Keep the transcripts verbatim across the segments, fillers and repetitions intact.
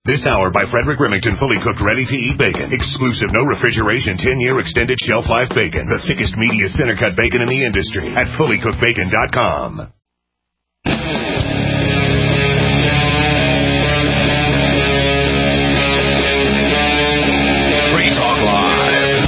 This hour by Frederick Remington, fully cooked, ready-to-eat bacon. Exclusive, no refrigeration, ten-year extended shelf life bacon. The thickest, meatiest center-cut bacon in the industry at fully cooked bacon dot com. Free Talk Live.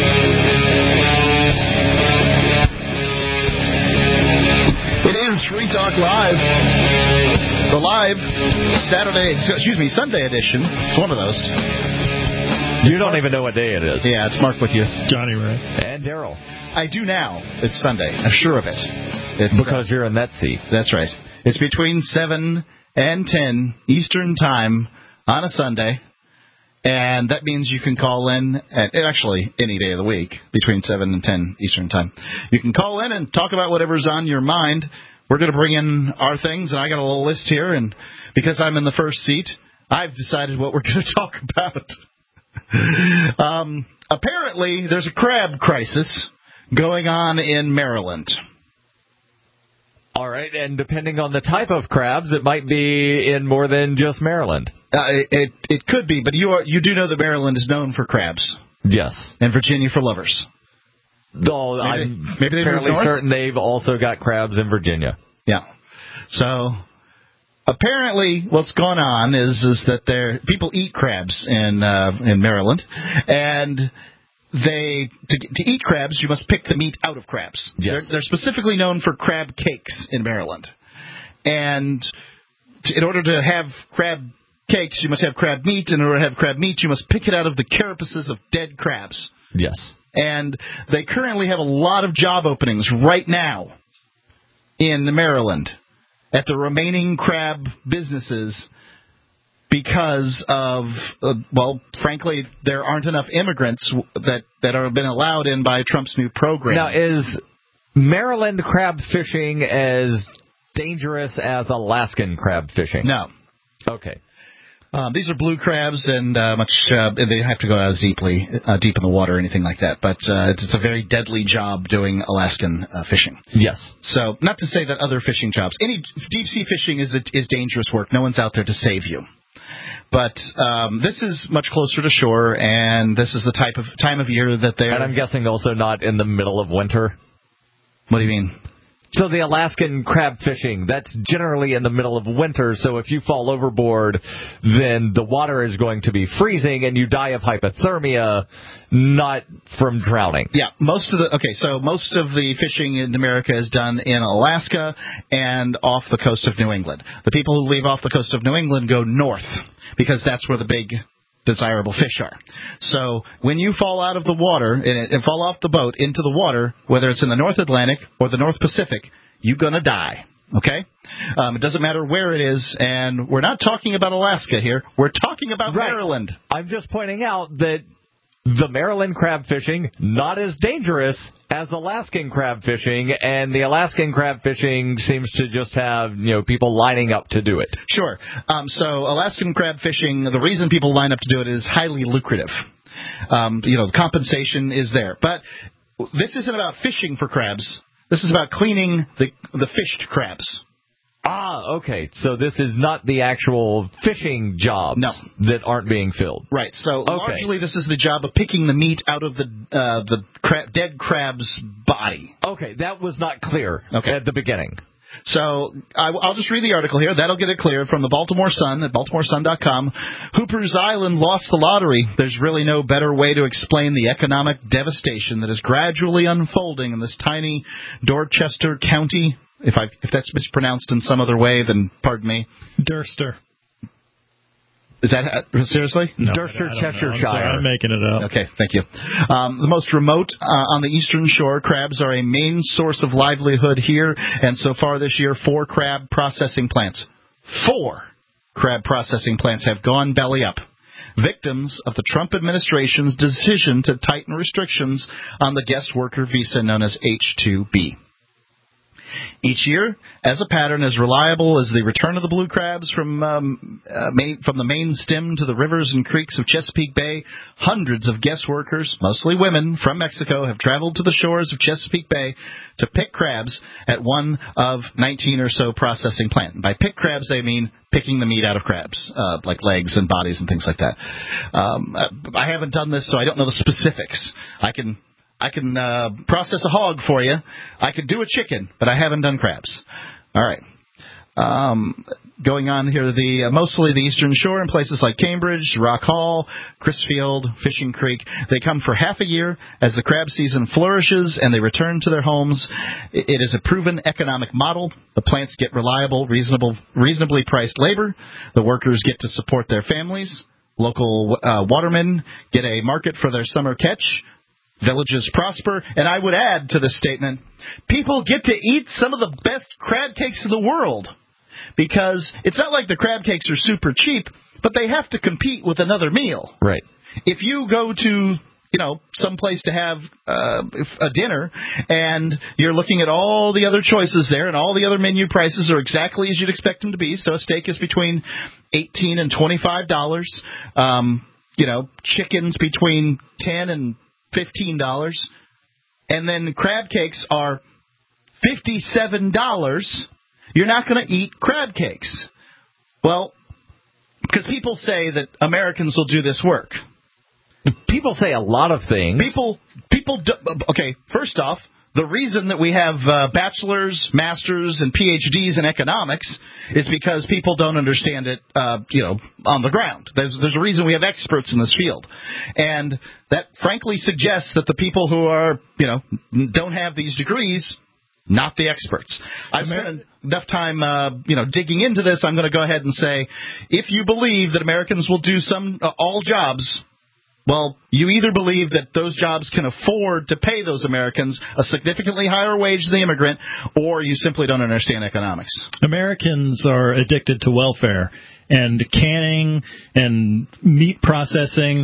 It is Free Talk Live. The live Saturday, excuse me, Sunday edition. It's one of those. You don't even know what day it is. Yeah, it's Mark with you. Johnny Ray. And Daryl. I do now. It's Sunday. I'm sure of it. It's, because uh, you're in that seat. That's right. It's between seven and ten Eastern Time on a Sunday. And that means you can call in at, actually, any day of the week, between seven and ten Eastern Time. You can call in and talk about whatever's on your mind. We're going to bring in our things, and I got a little list here, and because I'm in the first seat, I've decided what we're going to talk about. um, apparently, there's a crab crisis going on in Maryland. All right, and depending on the type of crabs, it might be in more than just Maryland. Uh, it it could be, but you are you do know that Maryland is known for crabs. Yes. And Virginia for lovers. Oh, maybe I'm they, maybe they fairly certain they've also got crabs in Virginia. Yeah. So apparently, what's going on is is that there people eat crabs in uh, in Maryland, and they to to eat crabs you must pick the meat out of crabs. Yes. They're, they're specifically known for crab cakes in Maryland, and to, in order to have crab cakes, you must have crab meat. And in order to have crab meat, you must pick it out of the carapaces of dead crabs. Yes. And they currently have a lot of job openings right now in Maryland at the remaining crab businesses because of, uh, well, frankly, there aren't enough immigrants that, that are been allowed in by Trump's new program. Now, is Maryland crab fishing as dangerous as Alaskan crab fishing? No. Okay. Um, these are blue crabs, and uh, much uh, they have to go out deeply, uh, deep in the water or anything like that. But uh, it's a very deadly job doing Alaskan uh, fishing. Yes. So, not to say that other fishing jobs, any deep sea fishing is is dangerous work. No one's out there to save you. But um, this is much closer to shore, and this is the type of time of year that they're. And I'm guessing also not in the middle of winter. What do you mean? So the Alaskan crab fishing, that's generally in the middle of winter, so if you fall overboard, then the water is going to be freezing and you die of hypothermia, not from drowning. Yeah, most of the, okay, so most of the fishing in America is done in Alaska and off the coast of New England. The people who leave off the coast of New England go north, because that's where the big desirable fish are. So when you fall out of the water and, and fall off the boat into the water, whether it's in the North Atlantic or the North Pacific, you're going to die. Okay? Um, it doesn't matter where it is, and we're not talking about Alaska here. We're talking about right. Maryland. I'm just pointing out that the Maryland crab fishing, not as dangerous as Alaskan crab fishing, and the Alaskan crab fishing seems to just have, you know, people lining up to do it. Sure. Um, so Alaskan crab fishing, the reason people line up to do it is highly lucrative. Um, you know, the compensation is there. But this isn't about fishing for crabs. This is about cleaning the the fished crabs. Ah, okay. So this is not the actual fishing jobs no. that aren't being filled. Right. So okay. largely this is the job of picking the meat out of the uh, the crab, dead crab's body. Okay, that was not clear okay. at the beginning. So I, I'll just read the article here. That'll get it clear from the Baltimore Sun at baltimore sun dot com. Hooper's Island lost the lottery. There's really no better way to explain the economic devastation that is gradually unfolding in this tiny Dorchester County. If I if that's mispronounced in some other way, then pardon me. Durster. Is that uh, seriously? No, Durster, Cheshire I'm, sorry, I'm making it up. Okay, thank you. Um, the most remote uh, on the eastern shore, crabs are a main source of livelihood here, and so far this year, four crab processing plants, four crab processing plants have gone belly up. Victims of the Trump administration's decision to tighten restrictions on the guest worker visa known as H two B. Each year, as a pattern, as reliable as the return of the blue crabs from um, uh, main, from the main stem to the rivers and creeks of Chesapeake Bay, hundreds of guest workers, mostly women, from Mexico have traveled to the shores of Chesapeake Bay to pick crabs at one of nineteen or so processing plants. By pick crabs, they mean picking the meat out of crabs, uh, like legs and bodies and things like that. Um, I haven't done this, so I don't know the specifics. I can I can uh, process a hog for you. I could do a chicken, but I haven't done crabs. All right. Um, going on here, the uh, mostly the Eastern Shore and places like Cambridge, Rock Hall, Crisfield, Fishing Creek. They come for half a year as the crab season flourishes and they return to their homes. It is a proven economic model. The plants get reliable, reasonable, reasonably priced labor. The workers get to support their families. Local uh, watermen get a market for their summer catch. Villages prosper. And I would add to this statement, people get to eat some of the best crab cakes in the world. Because it's not like the crab cakes are super cheap, but they have to compete with another meal. Right. If you go to, you know, some place to have uh, a dinner and you're looking at all the other choices there and all the other menu prices are exactly as you'd expect them to be. So a steak is between eighteen and twenty-five dollars. Um, you know, chickens between ten and fifteen dollars. And then crab cakes are fifty-seven dollars. You're not going to eat crab cakes. Well, because people say that Americans will do this work. People say a lot of things. People, people. Do, okay, first off, the reason that we have uh, bachelors, masters, and P H Ds in economics is because people don't understand it, uh, you know, on the ground. There's there's a reason we have experts in this field, and that frankly suggests that the people who are, you know, don't have these degrees. Not the experts. I've spent enough time, uh, you know, digging into this. I'm going to go ahead and say, if you believe that Americans will do some uh, all jobs, well, you either believe that those jobs can afford to pay those Americans a significantly higher wage than the immigrant, or you simply don't understand economics. Americans are addicted to welfare and canning and meat processing.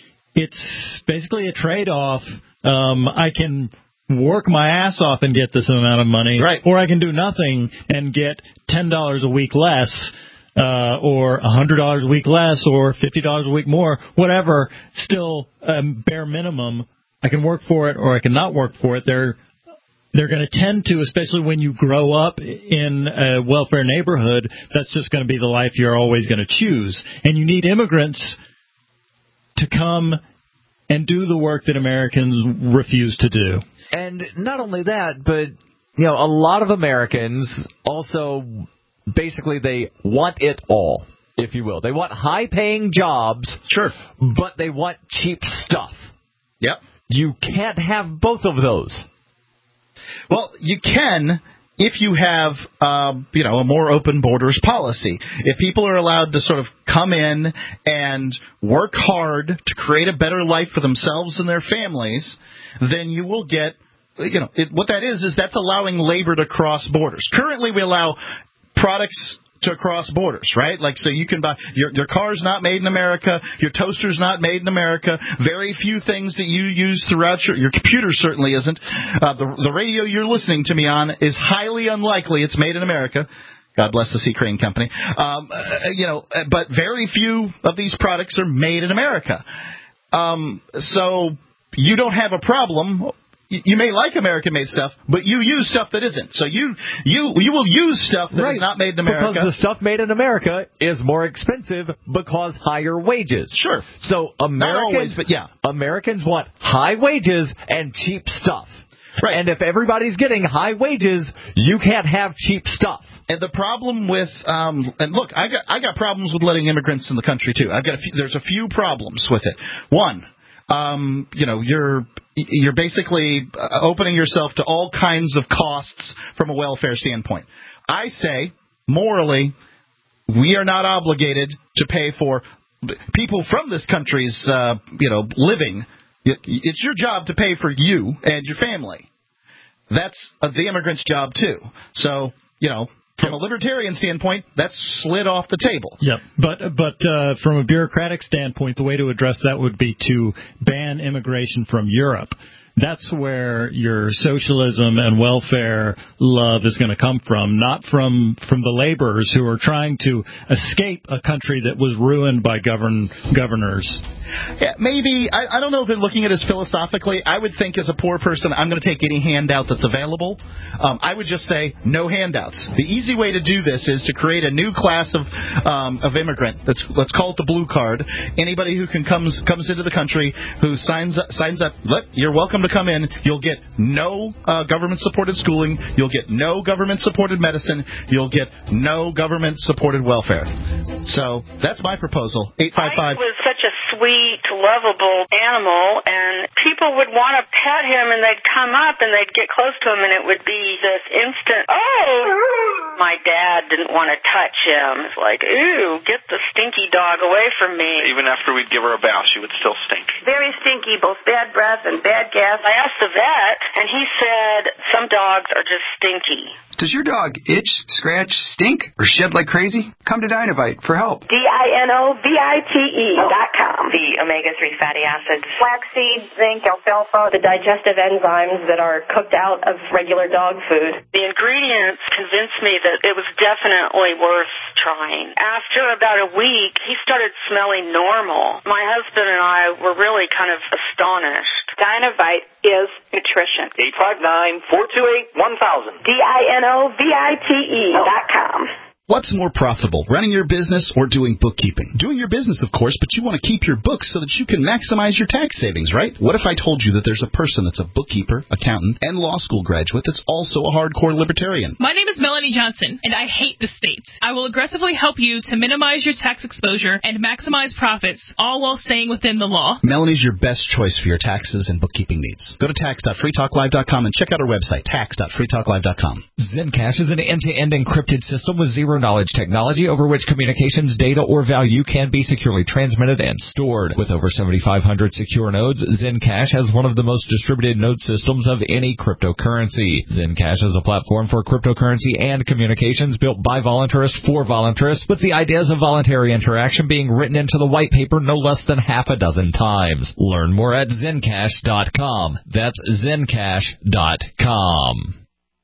It's basically a trade-off. Um, I can work my ass off and get this amount of money, right, or I can do nothing and get ten dollars a week less, uh, or one hundred dollars a week less, or fifty dollars a week more, whatever, still um, bare minimum. I can work for it or I can not work for it. They're they're going to tend to, especially when you grow up in a welfare neighborhood, that's just going to be the life you're always going to choose. And you need immigrants to come and do the work that Americans refuse to do. And not only that, but, you know, a lot of Americans also, basically, they want it all, if you will. They want high-paying jobs, sure, but they want cheap stuff. Yep. You can't have both of those. Well, you can if you have, uh, you know, a more open borders policy. If people are allowed to sort of come in and work hard to create a better life for themselves and their families, then you will get, you know, it, what that is, is that's allowing labor to cross borders. Currently, we allow products to cross borders, right? Like, so you can buy, your, your car's not made in America, your toaster's not made in America, very few things that you use throughout your, your computer certainly isn't. Uh, the, the radio you're listening to me on is highly unlikely it's made in America. God bless the Sea Crane Company. Um, uh, you know, but very few of these products are made in America. Um, so you don't have a problem. You may like American-made stuff, but you use stuff that isn't. So you you you will use stuff that right. is not made in America. Because the stuff made in America is more expensive because higher wages. Sure. So Americans, not always, but yeah. Americans want high wages and cheap stuff. Right. And if everybody's getting high wages, you can't have cheap stuff. And the problem with, um, and look, I got I got problems with letting immigrants in the country too. I've got a few, there's a few problems with it. One, um, you know, you're you're basically opening yourself to all kinds of costs from a welfare standpoint. I say, morally, we are not obligated to pay for people from this country's, uh, you know, living. It's your job to pay for you and your family. That's the immigrant's job, too. So, you know, from a libertarian standpoint, that's slid off the table. Yep. But but uh, from a bureaucratic standpoint, the way to address that would be to ban immigration from Europe. that's where your socialism and welfare love is going to come from, not from from the laborers who are trying to escape a country that was ruined by govern governors. Yeah, maybe. I, I don't know if they're looking at it as philosophically. I would think as a poor person, I'm going to take any handout that's available. Um, I would just say no handouts. The easy way to do this is to create a new class of um, of immigrant. Let's, let's call it the blue card. Anybody who can comes comes into the country who signs up, signs up, look, you're welcome to come in. You'll get no uh, government-supported schooling. You'll get no government-supported medicine. You'll get no government-supported welfare. So that's my proposal. eight five five. Ike was such a sweet, lovable animal, and people would want to pet him, and they'd come up, and they'd get close to him, and it would be this instant, oh! My dad didn't want to touch him. It's like, ooh, get the stinky dog away from me. Even after we'd give her a bath, she would still stink. Very stinky, both bad breath and bad gas. I asked the vet, and he said some dogs are just stinky. Does your dog itch, scratch, stink, or shed like crazy? Come to Dinovite for help. D I N O V I T E dot com. The omega three fatty acids. Flaxseed, zinc, alfalfa, the digestive enzymes that are cooked out of regular dog food. The ingredients convinced me that it was definitely worth trying. After about a week, he started smelling normal. My husband and I were really kind of astonished. Dinovite is nutrition. eight five nine, four two eight, one thousand. D I N O V I T E dot com. What's more profitable, running your business or doing bookkeeping? Doing your business, of course, but you want to keep your books so that you can maximize your tax savings, right? What if I told you that there's a person that's a bookkeeper, accountant, and law school graduate that's also a hardcore libertarian? My name is Melanie Johnson, and I hate the state. I will aggressively help you to minimize your tax exposure and maximize profits, all while staying within the law. Melanie's your best choice for your taxes and bookkeeping needs. Go to tax dot free talk live dot com and check out our website, tax dot free talk live dot com. Zencash is an end-to-end encrypted system with zero knowledge technology over which communications, data, or value can be securely transmitted and stored. With over seventy-five hundred secure nodes, Zencash has one of the most distributed node systems of any cryptocurrency. Zencash is a platform for cryptocurrency and communications built by voluntarists for voluntarists, with the ideas of voluntary interaction being written into the white paper no less than half a dozen times. Learn more at zencash dot com. That's zencash dot com.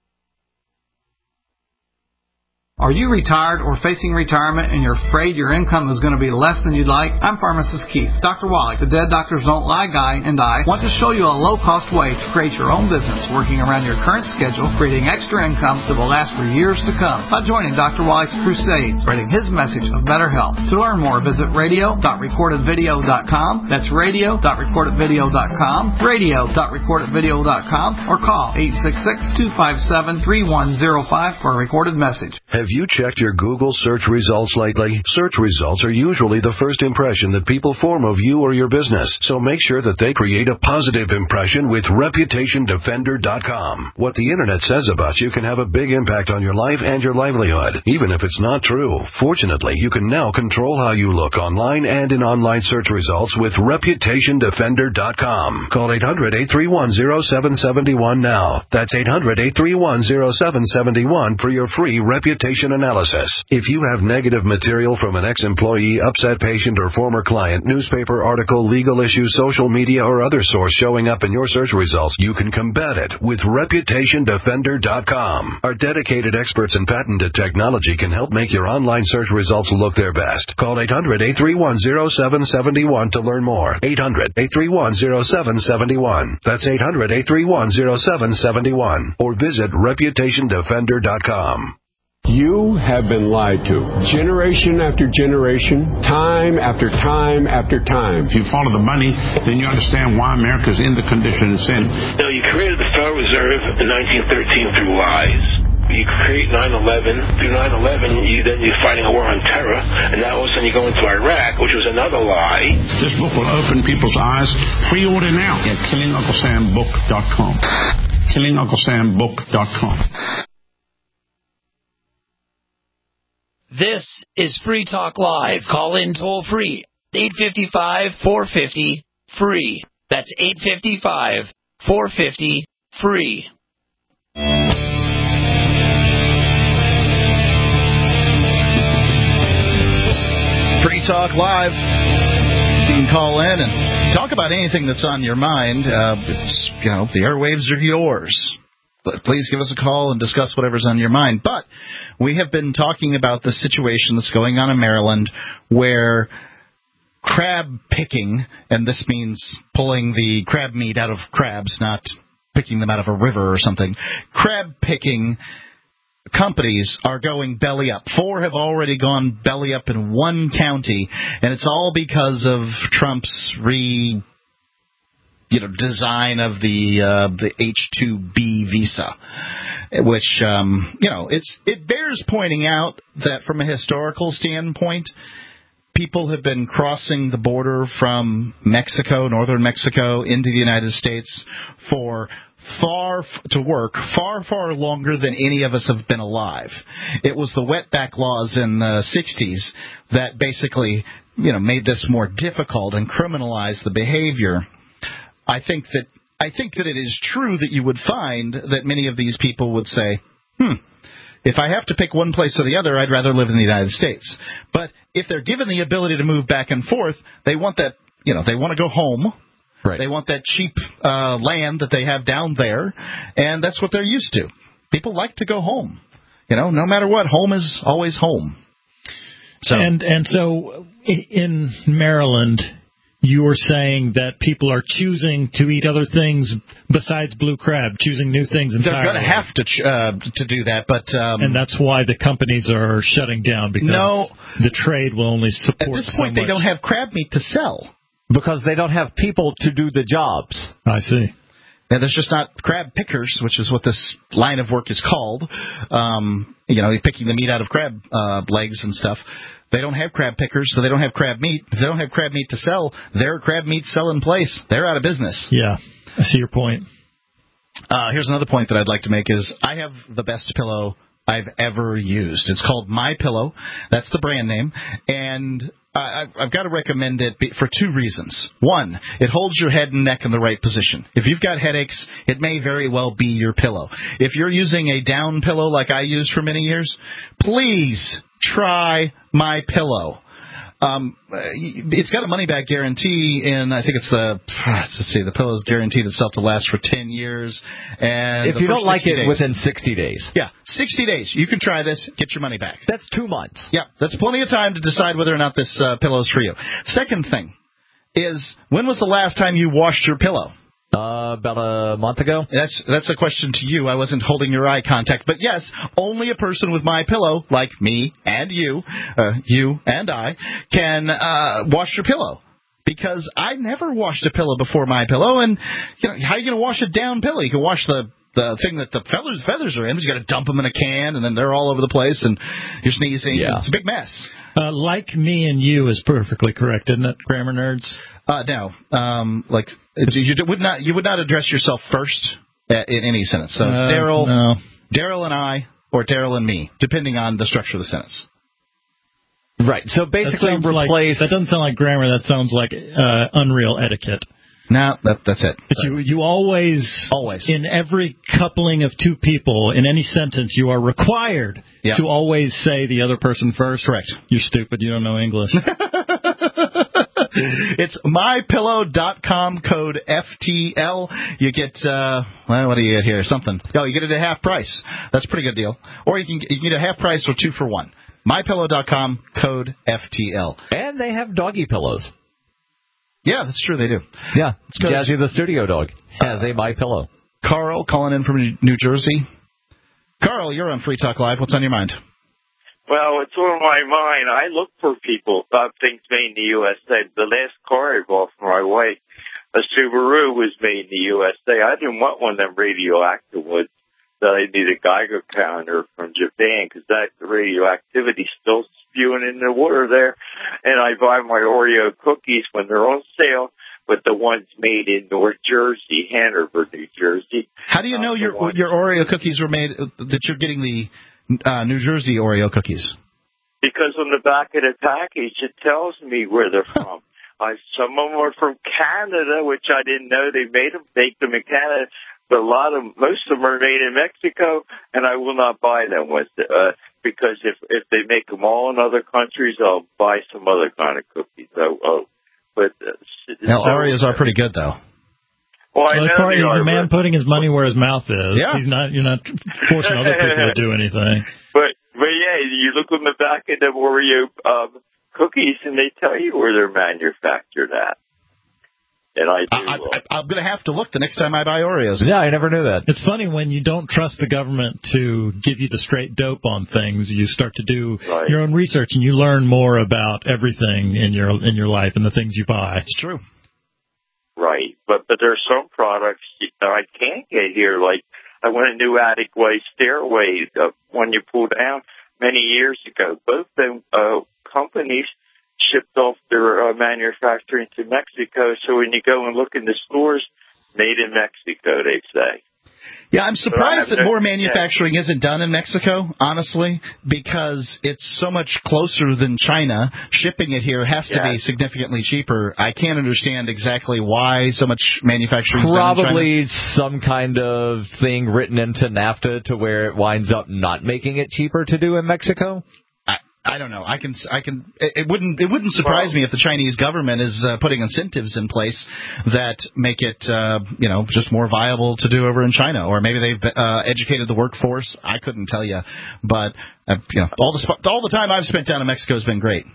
Are you retired or facing retirement and you're afraid your income is going to be less than you'd like? I'm Pharmacist Keith. Doctor Wallach, the Dead Doctors Don't Lie guy, and I want to show you a low-cost way to create your own business working around your current schedule, creating extra income that will last for years to come by joining Doctor Wallach's crusade, spreading his message of better health. To learn more, visit radio dot recorded video dot com. That's radio dot recorded video dot com, radio dot recorded video dot com, or call eight six six, two five seven, three one zero five for a recorded message. Have you checked your Google search results lately? Search results are usually the first impression that people form of you or your business, so make sure that they create a positive impression with reputation defender dot com. What the internet says about you can have a big impact on your life and your livelihood, even if it's not true. Fortunately, you can now control how you look online and in online search results with reputation defender dot com. Call eight hundred, eight three one, zero seven seven one now. That's eight hundred, eight three one, zero seven seven one for your free reputation analysis. If you have negative material from an ex-employee, upset patient, or former client, newspaper article, legal issue, social media, or other source showing up in your search results, you can combat it with reputation defender dot com. Our dedicated experts in patented technology can help make your online search results look their best. Call eight hundred, eight three one, zero seven seven one to learn more. eight hundred, eight three one, zero seven seven one. That's eight hundred, eight three one, zero seven seven one. Or visit reputation defender dot com. You have been lied to. Generation after generation, time after time after time. If you follow the money, then you understand why America's in the condition it's in. Now, you created the Federal Reserve in nineteen thirteen through lies. You create nine eleven. Through nine eleven, you, then you're fighting a war on terror, and now all of a sudden you go into Iraq, which was another lie. This book will open people's eyes. Pre-order now at killing uncle sam book dot com. killing uncle sam book dot com. This is Free Talk Live. Call in toll free. eight five five, four five zero, free. That's eight five five, four five zero, free. Free Talk Live. You can call in and talk about anything that's on your mind. Uh, it's, you know, the airwaves are yours. But please give us a call and discuss whatever's on your mind. But we have been talking about the situation that's going on in Maryland where crab picking, and this means pulling the crab meat out of crabs, not picking them out of a river or something. Crab picking companies are going belly up. Four have already gone belly up in one county, and it's all because of Trump's re, you know, design of the uh, the H two B visa, which um, you know, it's it bears pointing out that from a historical standpoint, people have been crossing the border from Mexico, northern Mexico, into the United States for far to work far, far longer than any of us have been alive. It was the wetback laws in the sixties that basically, you know, made this more difficult and criminalized the behavior. I think that I think that it is true that you would find that many of these people would say, hmm, if I have to pick one place or the other, I'd rather live in the United States. But if they're given the ability to move back and forth, they want that, you know, they want to go home. Right. They want that cheap uh, land that they have down there, and that's what they're used to. People like to go home. You know, no matter what, home is always home. So. And and so in Maryland, you were saying that people are choosing to eat other things besides blue crab, choosing new things entirely. They're going to have to ch- uh, to do that, but um, and that's why the companies are shutting down, because no, the trade will only support. At this point, so they don't have crab meat to sell because they don't have people to do the jobs. I see. Now, there's just not crab pickers, which is what this line of work is called. Um, you know, picking the meat out of crab uh, legs and stuff. They don't have crab pickers, so they don't have crab meat. If they don't have crab meat to sell, their crab meat selling place, they're out of business. Yeah, I see your point. Uh, here's another point that I'd like to make is I have the best pillow I've ever used. It's called MyPillow. That's the brand name. And I, I've got to recommend it for two reasons. One, it holds your head and neck in the right position. If you've got headaches, it may very well be your pillow. If you're using a down pillow like I used for many years, please try MyPillow. Um, it's got a money-back guarantee, and I think it's the, let's see, the pillow's guaranteed itself to last for ten years. And if you don't like it, days, within sixty days. Yeah, sixty days. You can try this, get your money back. That's two months. Yeah, that's plenty of time to decide whether or not this uh, pillow's for you. Second thing is, when was the last time you washed your pillow? Uh, about a month ago. That's that's a question to you. I wasn't holding your eye contact. But yes, only a person with MyPillow, like me and you, uh, you and I, can uh, wash your pillow. Because I never washed a pillow before MyPillow. And you know, how are you going to wash a down pillow? You can wash the the thing that the feathers feathers are in. You got to dump them in a can, and then they're all over the place, and you're sneezing. Yeah. It's a big mess. Uh, like me and you is perfectly correct, isn't it, grammar nerds? Uh, no. Um, like you would not you would not address yourself first in any sentence. So uh, Daryl, no. Daryl and I, or Daryl and me, depending on the structure of the sentence. Right. So basically, that replace. Like, that doesn't sound like grammar. That sounds like uh, unreal etiquette. No, that, that's it. But you, you always, always, in every coupling of two people, in any sentence, you are required yep. to always say the other person first. Correct. You're stupid. You don't know English. It's my pillow dot com, code F T L. You get, uh, well, what do you get here? Something. Oh, you get it at half price. That's a pretty good deal. Or you can, you can get a half price or two for one. my pillow dot com, code F T L. And they have doggy pillows. Yeah, that's true. They do. Yeah, Jazzy the studio dog has a MyPillow. Carl calling in from New Jersey. Carl, you're on Free Talk Live. What's on your mind? Well, it's on my mind. I look for people, uh, things made in the U S A. The last car I bought for my wife, a Subaru, was made in the U S A. I didn't want one of them radioactive ones that I need a Geiger counter from Japan, because that radioactivity still spewing in the water there. And I buy my Oreo cookies when they're on sale, but the ones made in North Jersey, Hanover, New Jersey. How do you know your your Oreo cookies were made, that you're getting the uh, New Jersey Oreo cookies? Because on the back of the package, it tells me where they're from. I, some of them are from Canada, which I didn't know they made them, make them in Canada. But a lot of, most of them are made in Mexico, and I will not buy them with, uh, because if, if they make them all in other countries, I'll buy some other kind of cookies. So, oh, but uh, Now, so, Oreos are pretty good, though. Well, I well, know Corey, they he's are, a man but, putting his money where his mouth is. Yeah. He's not. You're not forcing other people to do anything. But but yeah, you look on the back of them Oreo um, cookies, and they tell you where they're manufactured at. And I do. I, I, I'm going to have to look the next time I buy Oreos. Yeah, I never knew that. It's funny when you don't trust the government to give you the straight dope on things. You start to do right. your own research, and you learn more about everything in your in your life and the things you buy. It's true. Right, but but there are some products that I can't get here. Like I went a new Attic Way stairway, the one you pulled down many years ago. Both them uh, companies shipped off their uh, manufacturing to Mexico. So when you go and look in the stores, made in Mexico, they say. Yeah, I'm surprised that no, more manufacturing yeah. isn't done in Mexico, honestly, because it's so much closer than China. Shipping it here has to yeah. be significantly cheaper. I can't understand exactly why so much manufacturing is Probably done in China. some kind of thing written into NAFTA to where it winds up not making it cheaper to do in Mexico. I don't know. I can. I can. It wouldn't. It wouldn't surprise me if the Chinese government is uh, putting incentives in place that make it, uh, you know, just more viable to do over in China, or maybe they've uh, educated the workforce. I couldn't tell you, but uh, you know, all the sp- all the time I've spent down in Mexico has been great.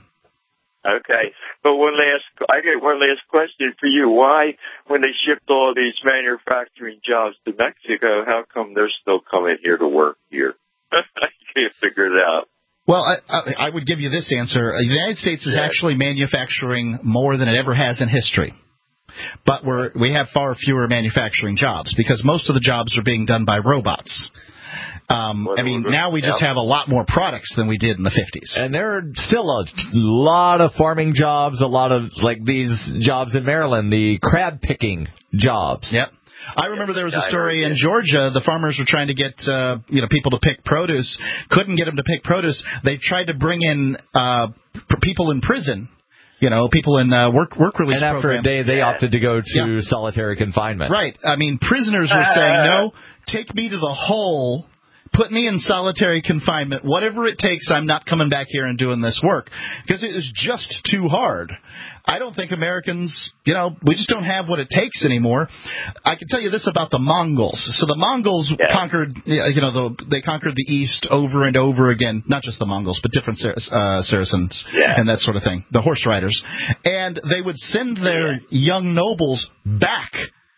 Okay, but one last. I get one last question for you. Why, when they shipped all these manufacturing jobs to Mexico, how come they're still coming here to work here? I can't figure it out. Well, I, I, I would give you this answer. The United States is yeah. actually manufacturing more than it ever has in history. But we're, we have far fewer manufacturing jobs because most of the jobs are being done by robots. Um, I mean, now we just have a lot more products than we did in the fifties. And there are still a lot of farming jobs, a lot of, like, these jobs in Maryland, the crab picking jobs. Yep. I remember there was a story in Georgia. The farmers were trying to get uh, you know people to pick produce, couldn't get them to pick produce. They tried to bring in uh, people in prison, you know, people in uh, work work release programs. And after programs. a day, they opted to go to yeah. solitary confinement. Right. I mean, prisoners were saying, no, take me to the hole. Put me in solitary confinement. Whatever it takes, I'm not coming back here and doing this work. Because it is just too hard. I don't think Americans, you know, we just don't have what it takes anymore. I can tell you this about the Mongols. So the Mongols yeah. conquered, you know, the, they conquered the East over and over again. Not just the Mongols, but different uh, Saracens yeah. and that sort of thing. The horse riders. And they would send their yeah. young nobles back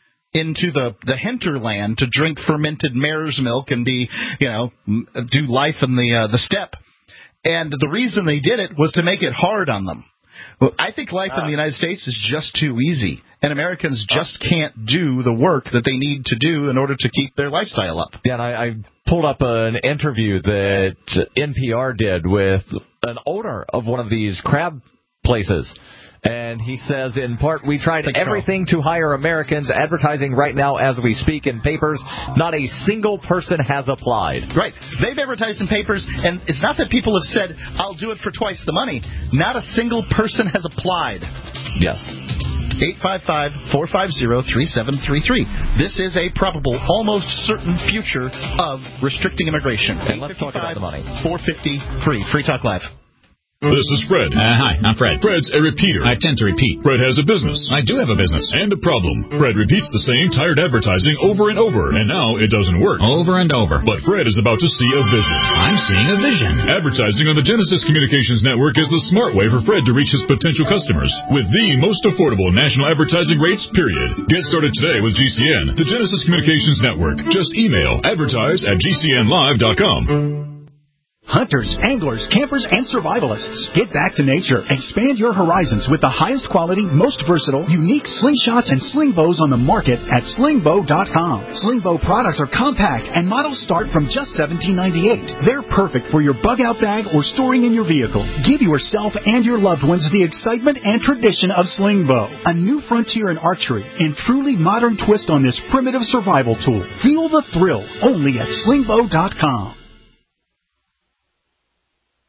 into the, the hinterland to drink fermented mare's milk and be, you know, do life in the uh, the steppe. And the reason they did it was to make it hard on them. Well, I think life uh, in the United States is just too easy, and Americans just uh, can't do the work that they need to do in order to keep their lifestyle up. Yeah, and I, I pulled up an interview that N P R did with an owner of one of these crab places. And he says, in part, we tried Thanks, everything Carl. to hire Americans, advertising right now as we speak in papers. Not a single person has applied. Right. They've advertised in papers, and it's not that people have said, I'll do it for twice the money. Not a single person has applied. Yes. eight five five, four five zero, three seven three three. This is a probable, almost certain future of restricting immigration. And let's talk about the money. four fifty, free. Free Talk Live. This is Fred. Uh, hi, I'm Fred. Fred's a repeater. I tend to repeat. Fred has a business. I do have a business. And a problem. Fred repeats the same tired advertising over and over, and now it doesn't work. Over and over. But Fred is about to see a vision. I'm seeing a vision. Advertising on the Genesis Communications Network is the smart way for Fred to reach his potential customers with the most affordable national advertising rates, period. Get started today with G C N, the Genesis Communications Network. Just email advertise at G C N live dot com. Hunters, anglers, campers, and survivalists. Get back to nature. Expand your horizons with the highest quality, most versatile, unique slingshots and sling bows on the market at sling bow dot com. Sling bow products are compact and models start from just seventeen ninety-eight. They're perfect for your bug out bag or storing in your vehicle. Give yourself and your loved ones the excitement and tradition of sling bow. A new frontier in archery and truly modern twist on this primitive survival tool. Feel the thrill only at sling bow dot com.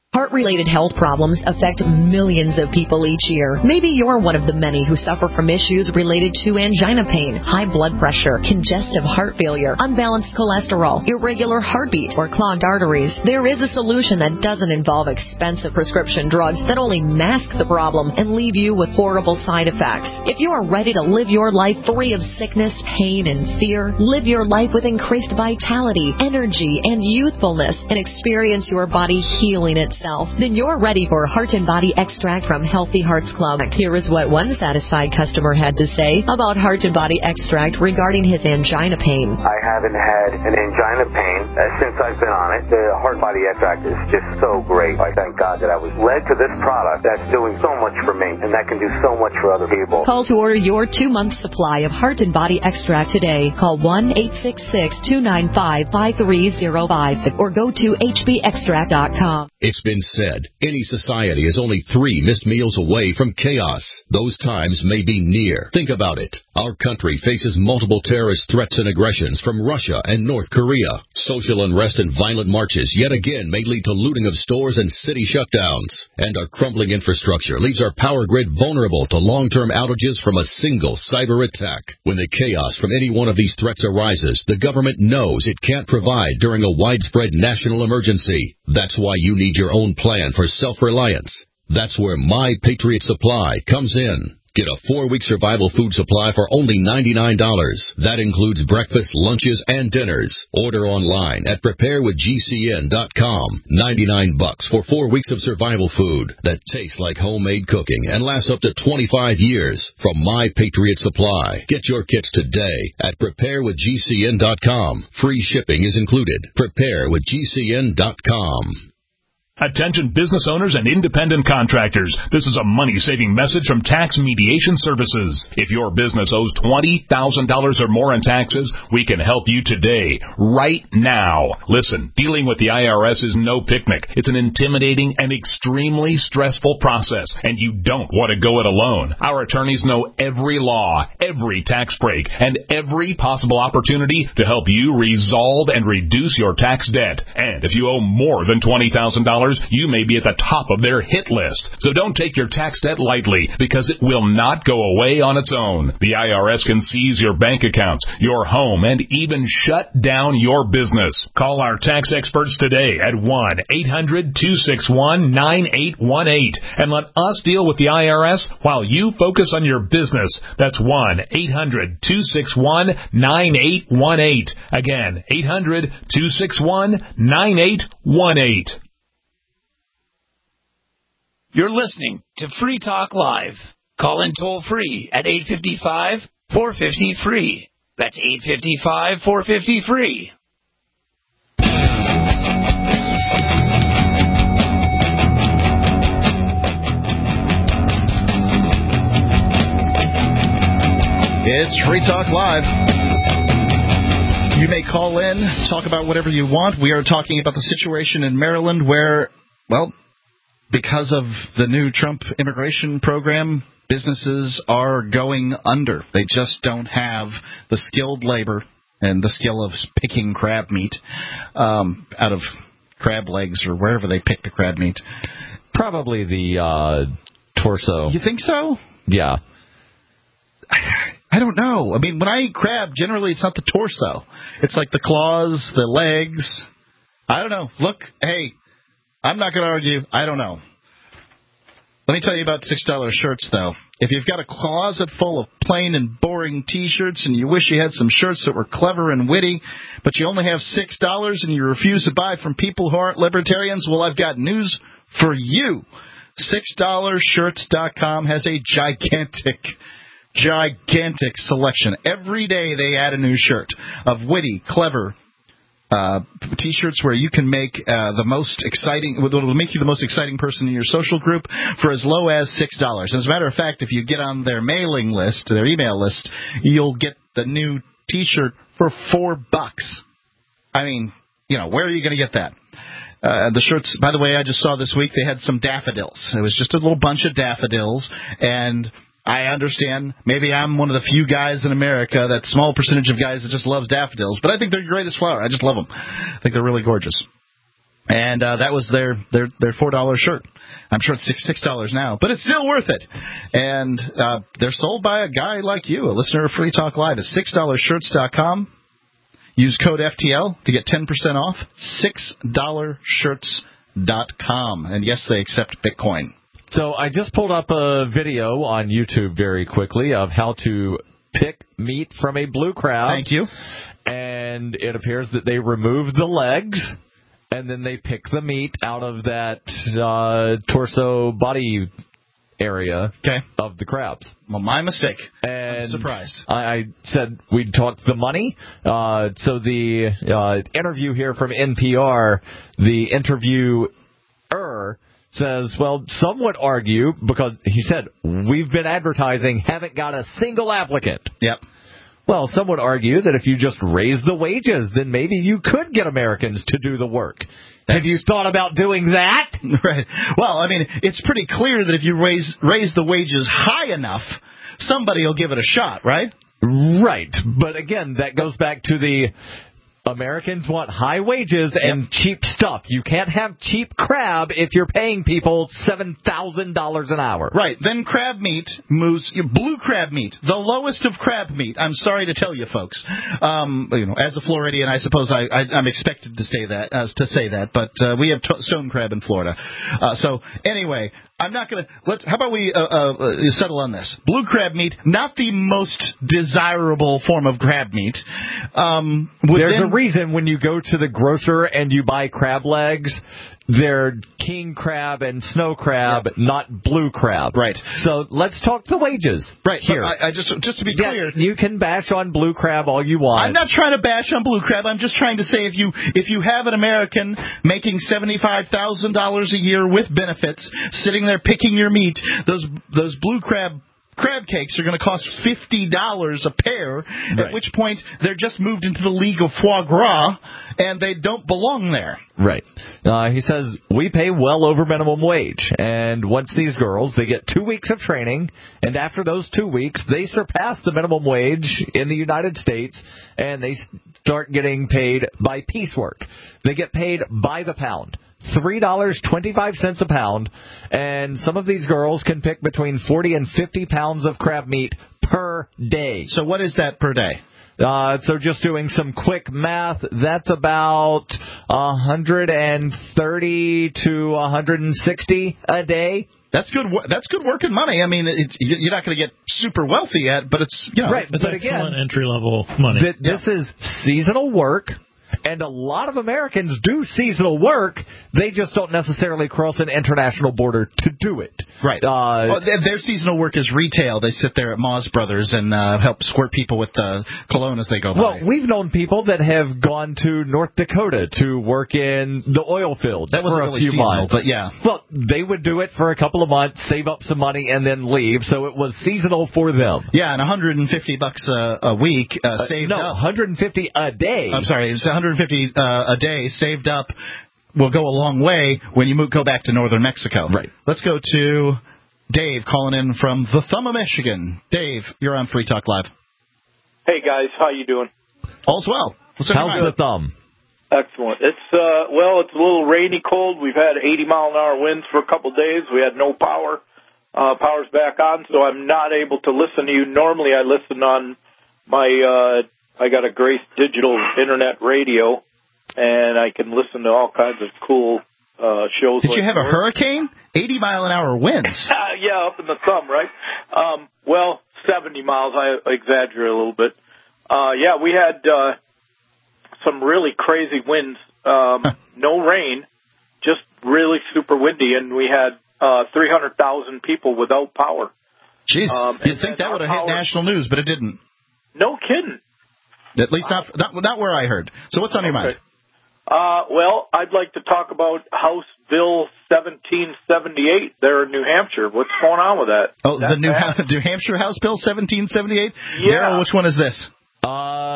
Heart-related health problems affect millions of people each year. Maybe you're one of the many who suffer from issues related to angina pain, high blood pressure, congestive heart failure, unbalanced cholesterol, irregular heartbeat, or clogged arteries. There is a solution that doesn't involve expensive prescription drugs that only mask the problem and leave you with horrible side effects. If you are ready to live your life free of sickness, pain, and fear, live your life with increased vitality, energy, and youthfulness, and experience your body healing itself, then you're ready for Heart and Body Extract from Healthy Hearts Club. Here is what one satisfied customer had to say about Heart and Body Extract regarding his angina pain. I haven't had an angina pain uh, since I've been on it. The Heart Body Extract is just so great. I thank God that I was led to this product that's doing so much for me, and that can do so much for other people. Call to order your two-month supply of Heart and Body Extract today. Call one eight six six, two nine five, five three zero five or go to h b extract dot com. It's been said, any society is only three missed meals away from chaos. Those times may be near. Think about it. Our country faces multiple terrorist threats and aggressions from Russia and North Korea. Social unrest and violent marches yet again may lead to looting of stores and city shutdowns. And our crumbling infrastructure leaves our power grid vulnerable to long-term outages from a single cyber attack. When the chaos from any one of these threats arises, the government knows it can't provide during a widespread national emergency. That's why you need your own plan for self-reliance. That's where My Patriot Supply comes in. Get a four-week survival food supply for only ninety-nine dollars. That includes breakfast, lunches, and dinners. Order online at prepare with G C N dot com. ninety-nine bucks for four weeks of survival food that tastes like homemade cooking and lasts up to twenty-five years from My Patriot Supply. Get your kits today at prepare with G C N dot com. Free shipping is included. prepare with G C N dot com. Attention business owners and independent contractors. This is a money-saving message from Tax Mediation Services. If your business owes twenty thousand dollars or more in taxes, we can help you today, right now. Listen, dealing with the I R S is no picnic. It's an intimidating and extremely stressful process, and you don't want to go it alone. Our attorneys know every law, every tax break, and every possible opportunity to help you resolve and reduce your tax debt. And if you owe more than twenty thousand dollars, you may be at the top of their hit list. So don't take your tax debt lightly, because it will not go away on its own. The I R S can seize your bank accounts, your home, and even shut down your business. Call our tax experts today at one eight hundred, two six one, nine eight one eight and let us deal with the I R S while you focus on your business. That's one eight hundred, two six one, nine eight one eight. Again, eight hundred, two six one, nine eight one eight. You're listening to Free Talk Live. Call in toll free at eight five five, four five zero, free. That's eight five five, four five zero, free. It's Free Talk Live. You may call in, talk about whatever you want. We are talking about the situation in Maryland where, well, because of the new Trump immigration program, businesses are going under. They just don't have the skilled labor and the skill of picking crab meat um, out of crab legs or wherever they pick the crab meat. Probably the uh, torso. You think so? Yeah. I don't know. I mean, when I eat crab, generally it's not the torso. It's like the claws, the legs. I don't know. Look, hey, I'm not going to argue. I don't know. Let me tell you about six dollar shirts, though. If you've got a closet full of plain and boring T-shirts and you wish you had some shirts that were clever and witty, but you only have six dollars and you refuse to buy from people who aren't libertarians, well, I've got news for you. six dollar shirts dot com has a gigantic, gigantic selection. Every day they add a new shirt of witty, clever Uh, T-shirts where you can make uh, the most exciting, what will make you the most exciting person in your social group for as low as six dollars. As a matter of fact, if you get on their mailing list, their email list, you'll get the new T-shirt for four bucks. I mean, you know, where are you going to get that? Uh, the shirts, by the way, I just saw this week they had some daffodils. It was just a little bunch of daffodils, and I understand maybe I'm one of the few guys in America, that small percentage of guys that just loves daffodils, but I think they're the greatest flower. I just love them. I think they're really gorgeous. And uh, that was their, their, their four dollar shirt. I'm sure it's six six dollars now, but it's still worth it. And uh, they're sold by a guy like you, a listener of Free Talk Live at six dollar shirts dot com. Use code F T L to get ten percent off. six dollar shirts dot com. And yes, they accept Bitcoin. So I just pulled up a video on YouTube very quickly of how to pick meat from a blue crab. Thank you. And it appears that they remove the legs, and then they pick the meat out of that uh, torso body area okay. of the crabs. Well, my mistake. And I'm surprised. I, I said we'd talk the money. Uh, so the uh, interview here from N P R, the interviewer says, well, some would argue, because he said, we've been advertising, haven't got a single applicant. Yep. Well, some would argue that if you just raise the wages, then maybe you could get Americans to do the work. Have you thought about doing that? Right. Well, I mean, it's pretty clear that if you raise raise the wages high enough, somebody will give it a shot, right? Right. But again, that goes back to the Americans want high wages and yep. cheap stuff. You can't have cheap crab if you're paying people seven thousand dollars an hour. Right. Then crab meat moves, blue crab meat, the lowest of crab meat. I'm sorry to tell you, folks. Um, you know, as a Floridian, I suppose I, I, I'm expected to say that, uh, to say that, but uh, we have t- stone crab in Florida. Uh, so anyway, I'm not going to, let's, how about we uh, uh, settle on this? Blue crab meat, not the most desirable form of crab meat. Um, There's a reason when you go to the grocer and you buy crab legs, they're king crab and snow crab, yep. not blue crab. Right. So let's talk the wages. Right. Here. I, I just just to be yeah, clear, you can bash on blue crab all you want. I'm not trying to bash on blue crab. I'm just trying to say if you if you have an American making seventy-five thousand dollars a year with benefits, sitting there picking your meat, those those blue crab crab cakes are going to cost fifty dollars a pair, right. At which point they're just moved into the league of foie gras, and they don't belong there. Right. Uh, he says, we pay well over minimum wage, and once these girls, they get two weeks of training, and after those two weeks, they surpass the minimum wage in the United States, and they start getting paid by piecework. They get paid by the pound. three dollars and twenty-five cents a pound, and some of these girls can pick between forty and fifty pounds of crab meat per day. So what is that per day? Uh, so just doing some quick math, that's about one hundred thirty to one hundred sixty a day. That's good. That's good working money. I mean, it's, you're not going to get super wealthy yet, but it's you know, right. But again, entry level money. Th- this yeah. is seasonal work. And a lot of Americans do seasonal work. They just don't necessarily cross an international border to do it. Right. Uh, well, their, their seasonal work is retail. They sit there at Moz Brothers and uh, help squirt people with uh, cologne as they go by. Well, we've known people that have gone to North Dakota to work in the oil fields that for a really few seasonal, months. But yeah. Well, they would do it for a couple of months, save up some money, and then leave. So it was seasonal for them. Yeah, and one hundred fifty bucks a, a week uh, saved uh, no, up. one hundred fifty a day. I'm sorry, it's one hundred fifty uh, a day saved up will go a long way when you move, go back to northern Mexico. Right. Let's go to Dave calling in from the Thumb of Michigan. Dave, you're on Free Talk Live. Hey, guys. How you doing? All's well. What's How's the thumb? Excellent. It's, uh, well, it's a little rainy, cold. We've had eighty mile an hour winds for a couple of days. We had no power. Uh, power's back on, so I'm not able to listen to you. Normally I listen on my, uh, I got a Grace Digital Internet radio, and I can listen to all kinds of cool uh, shows. Did like you have a hurricane? eighty mile an hour winds. Uh, yeah, up in the thumb, right? Um, well, seventy miles. I exaggerate a little bit. Uh, yeah, we had uh, some really crazy winds. Um, no rain, just really super windy, and we had uh, three hundred thousand people without power. Jeez, um, you'd think that would have hit national news, but it didn't. No kidding. At least not not, not where I heard. So what's on your okay. mind? Uh, well, I'd like to talk about House Bill seventeen seventy-eight there in New Hampshire. What's going on with that? Oh, that the New, bad? New Hampshire House Bill seventeen seventy-eight? Yeah. Darryl, which one is this? Uh,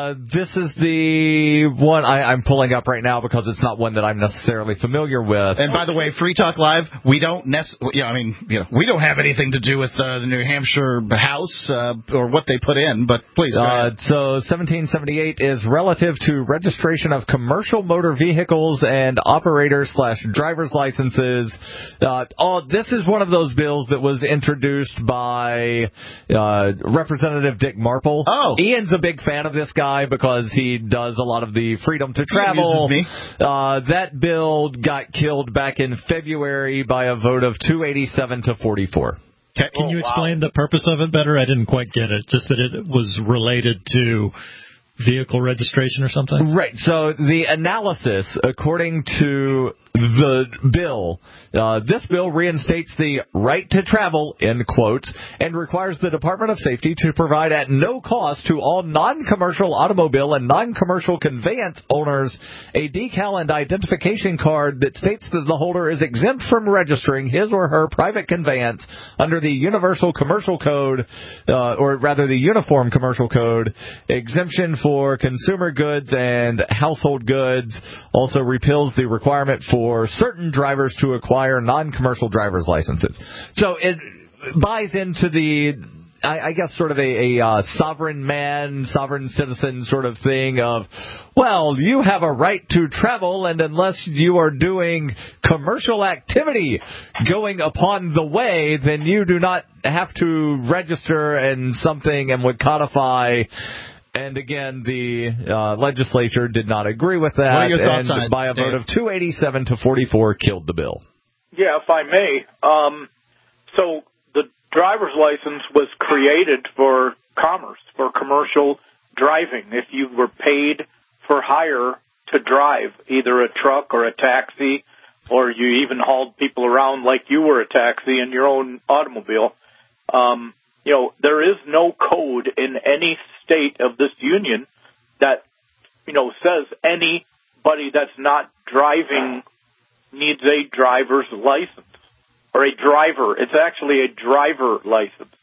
Uh, this is the one I, I'm pulling up right now because it's not one that I'm necessarily familiar with. And by the way, Free Talk Live, we don't nec- you know, I mean, you know, we don't have anything to do with uh, the New Hampshire House uh, or what they put in, but please go uh, ahead. So seventeen seventy-eight is relative to registration of commercial motor vehicles and operator slash driver's licenses. Uh, oh, this is one of those bills that was introduced by uh, Representative Dick Marple. Oh. Ian's a big fan of this guy because he does a lot of the freedom to travel. He amuses me. Uh, that bill got killed back in February by a vote of two eighty-seven to forty-four. Can Oh, you wow. explain the purpose of it better? I didn't quite get it. Just that it was related to vehicle registration or something? Right. So the analysis, according to the bill, uh, this bill reinstates the right to travel, end quote, and requires the Department of Safety to provide at no cost to all non-commercial automobile and non-commercial conveyance owners a decal and identification card that states that the holder is exempt from registering his or her private conveyance under the Universal Commercial Code, uh, or rather the Uniform Commercial Code. Exemption for consumer goods and household goods also repeals the requirement for for certain drivers to acquire non-commercial driver's licenses. So it buys into the, I, I guess, sort of a, a uh, sovereign man, sovereign citizen sort of thing of, well, you have a right to travel, and unless you are doing commercial activity going upon the way, then you do not have to register and something and would codify. And again, the uh, legislature did not agree with that, What are your thoughts and on it, by a vote Dave? of two eighty-seven to forty-four, killed the bill. Yeah, if I may. Um, so the driver's license was created for commerce, for commercial driving. If you were paid for hire to drive, either a truck or a taxi, or you even hauled people around like you were a taxi in your own automobile, um, you know, there is no code in any state of this union that, you know, says anybody that's not driving needs a driver's license or a driver. It's actually a driver license.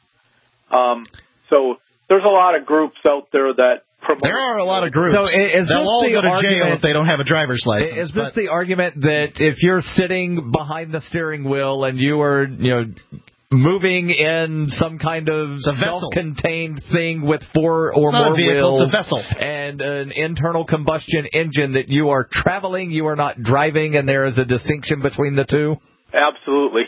Um, so there's a lot of groups out there that promote. There are a lot of groups. So is They'll this all the go to jail argument- if they don't have a driver's license. Is this but- the argument that if you're sitting behind the steering wheel and you are, you know, moving in some kind of It's a vessel. self-contained thing with four or It's not more a vehicle, wheels it's a vessel. and an internal combustion engine, that you are traveling, you are not driving, and there is a distinction between the two? Absolutely.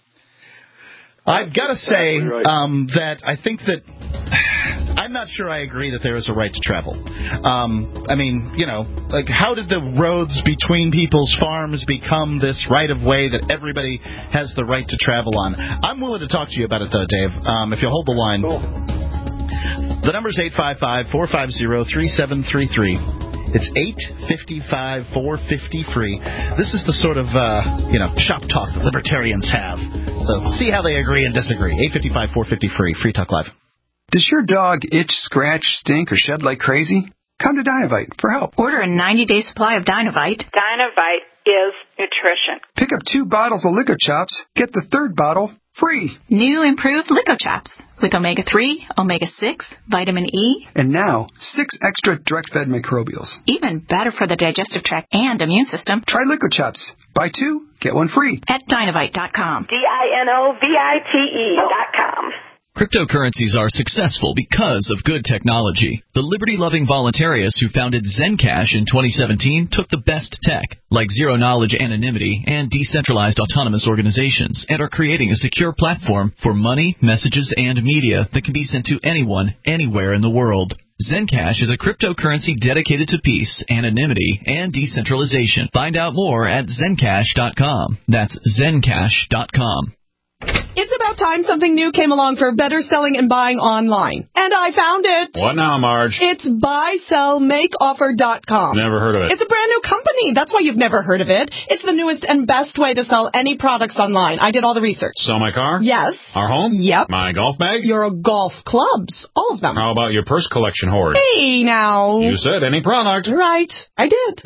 I've got to say Exactly right. um, that I think that I'm not sure I agree that there is a right to travel. Um, I mean, you know, like how did the roads between people's farms become this right of way that everybody has the right to travel on? I'm willing to talk to you about it, though, Dave. Um, if you'll hold the line. Cool. The number's eight five five, four five zero, three seven three three. It's eight five five, four five zero, free. This is the sort of, uh, you know, shop talk that libertarians have. So see how they agree and disagree. eight five five, four five zero, free. Free Talk Live. Does your dog itch, scratch, stink, or shed like crazy? Come to Dynovite for help. Order a ninety-day supply of Dynovite. Dynovite is nutrition. Pick up two bottles of Lico Chops. Get the third bottle free. New improved Lico Chops with omega three, omega six, vitamin E. And now, six extra direct-fed microbials. Even better for the digestive tract and immune system. Try Lico Chops. Buy two, get one free. At Dynovite dot com. D I N O V I T E dot com. Cryptocurrencies are successful because of good technology. The liberty-loving voluntarists who founded Zencash in twenty seventeen took the best tech, like zero-knowledge anonymity and decentralized autonomous organizations, and are creating a secure platform for money, messages, and media that can be sent to anyone, anywhere in the world. Zencash is a cryptocurrency dedicated to peace, anonymity, and decentralization. Find out more at Zencash dot com. That's Zencash dot com. It's about time something new came along for better selling and buying online. And I found it. What now, Marge? It's buy sell make offer dot com. Never heard of it. It's a brand new company. That's why you've never heard of it. It's the newest and best way to sell any products online. I did all the research. Sell my car? Yes. Our home? Yep. My golf bag? Your golf clubs. All of them. How about your purse collection hoard? Hey, now. You said any product. Right. I did. Hmm.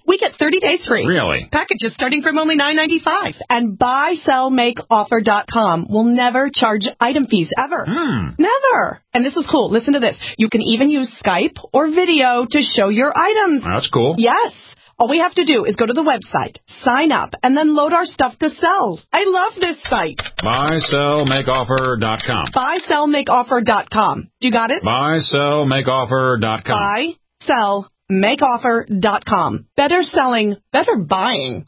We get thirty days free. Really? Packages starting from only nine ninety-five. And buy, sell, make offer dot com will never charge item fees ever. Hmm. Never. And this is cool. Listen to this. You can even use Skype or video to show your items. That's cool. Yes. All we have to do is go to the website, sign up, and then load our stuff to sell. I love this site. buy sell make offer dot com. buy sell make offer dot com. You got it? buy sell make offer dot com. buy sell make offer dot com. Better selling, better buying.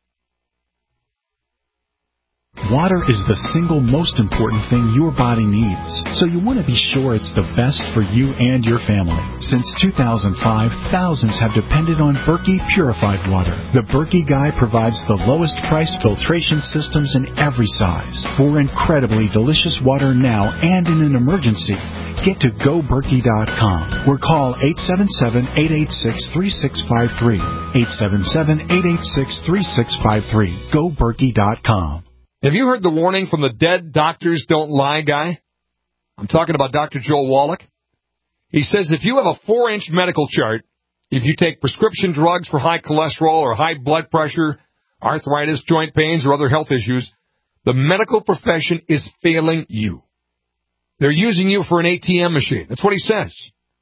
Water is the single most important thing your body needs, so you want to be sure it's the best for you and your family. Since two thousand five, thousands have depended on Berkey Purified Water. The Berkey Guy provides the lowest priced filtration systems in every size for incredibly delicious water now and in an emergency. Get to go berkey dot com or call eight seven seven, eight eight six, three six five three. eight seven seven, eight eight six, three six five three. go berkey dot com. Have you heard the warning from the dead doctors don't lie guy? I'm talking about Doctor Joel Wallach. He says if you have a four-inch medical chart, if you take prescription drugs for high cholesterol or high blood pressure, arthritis, joint pains, or other health issues, the medical profession is failing you. They're using you for an A T M machine. That's what he says.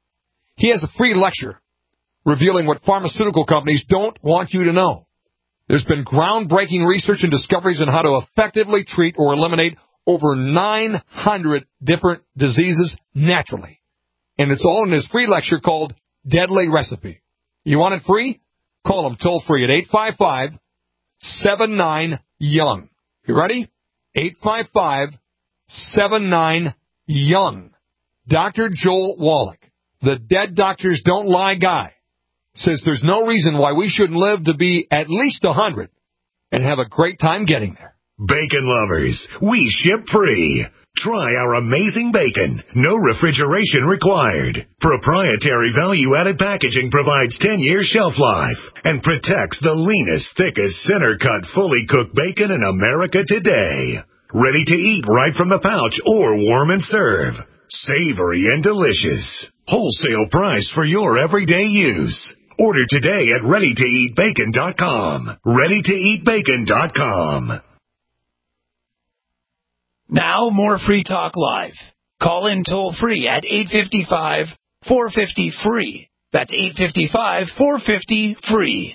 He has a free lecture revealing what pharmaceutical companies don't want you to know. There's been groundbreaking research and discoveries on how to effectively treat or eliminate over nine hundred different diseases naturally. And it's all in his free lecture called Deadly Recipe. You want it free? Call him toll free at eight five five, seven nine, young. You ready? eight five five, seven nine, young. Doctor Joel Wallach, the dead doctors don't lie guy, says there's no reason why we shouldn't live to be at least one hundred and have a great time getting there. Bacon lovers, we ship free. Try our amazing bacon. No refrigeration required. Proprietary value-added packaging provides ten year shelf life and protects the leanest, thickest, center-cut, fully cooked bacon in America today. Ready to eat right from the pouch or warm and serve. Savory and delicious. Wholesale price for your everyday use. Order today at ready to eat bacon dot com. ready to eat bacon dot com. Now more Free Talk Live. Call in toll free at eight five five, four five zero, free. That's eight five five, four five zero, free.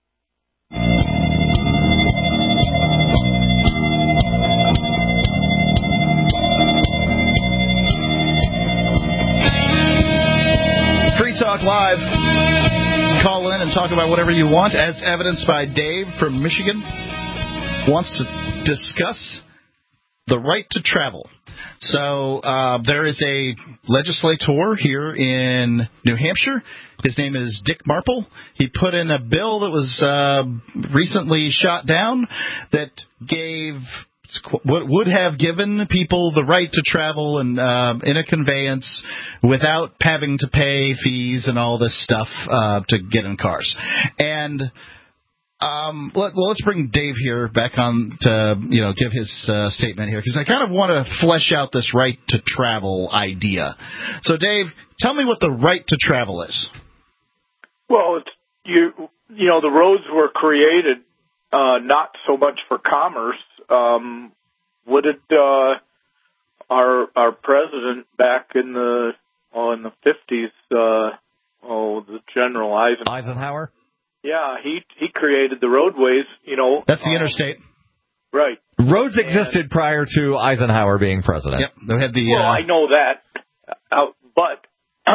Free Talk Live. Call in and talk about whatever you want, as evidenced by Dave from Michigan. Wants to discuss the right to travel. So uh, there is a legislator here in New Hampshire. His name is Dick Marple. He put in a bill that was uh, recently shot down that gave what would have given people the right to travel and uh, in a conveyance without having to pay fees and all this stuff uh, to get in cars. And um, let, well, let's bring Dave here back on to you know give his uh, statement here, because I kind of want to flesh out this right to travel idea. So, Dave, tell me what the right to travel is. Well, it's, you you know the roads were created uh, not so much for commerce. Um, what did uh, our our president back in the oh, in the fifties? Uh, oh, the General Eisenhower. Eisenhower. Yeah, he he created the roadways. You know, that's the um, interstate. Right. Roads existed and, prior to Eisenhower being president. Yep. They had the. Well, uh, I know that, uh, but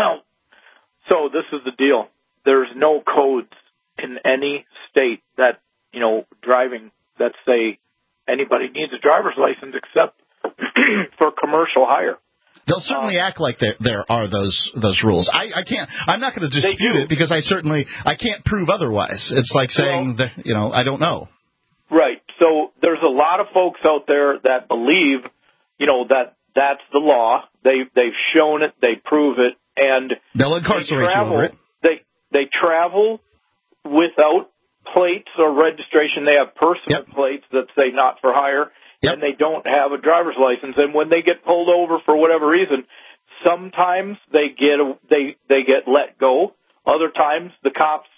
so this is the deal. There's no codes in any state that you know driving that say anybody needs a driver's license except for commercial hire. They'll certainly um, act like there there are those those rules. I, I can't. I'm not going to dispute it because I certainly I can't prove otherwise. It's like saying well, that you know I don't know. Right. So there's a lot of folks out there that believe you know that that's the law. They they've shown it. They prove it, and they'll incarcerate they travel, you over it. They they travel without plates or registration. They have personal yep. plates that say not for hire, yep. and they don't have a driver's license. And when they get pulled over for whatever reason, sometimes they get they they get let go. Other times the cops,